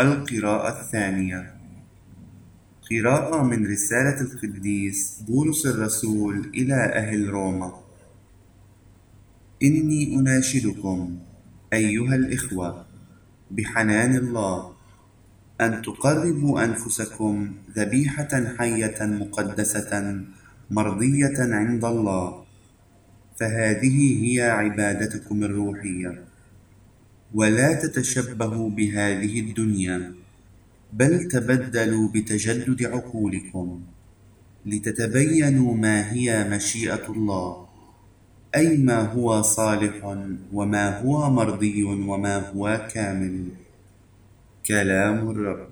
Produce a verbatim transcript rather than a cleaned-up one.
القراءة الثانية. قراءة من رسالة القديس بولس الرسول إلى أهل روما. إني أناشدكم أيها الإخوة بحنان الله أن تقربوا أنفسكم ذبيحة حية مقدسة مرضية عند الله، فهذه هي عبادتكم الروحية. ولا تتشبهوا بهذه الدنيا، بل تبدلوا بتجدد عقولكم لتتبينوا ما هي مشيئة الله، أي ما هو صالح وما هو مرضي وما هو كامل. كلام الرب.